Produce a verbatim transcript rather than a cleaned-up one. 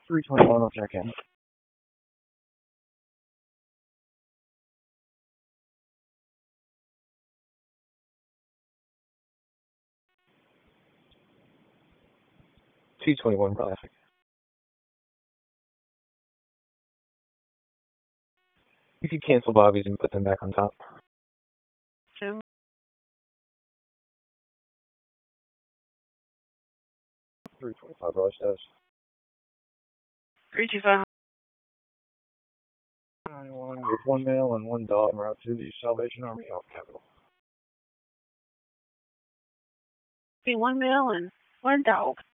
three twenty-one, I'll check in. two twenty-one traffic. You could cancel Bobby's and put them back on top. Two. three twenty-five Rush does. three two five. ninety-one with one male and one dog en route to the Salvation Army off Capitol. Be one male and one dog.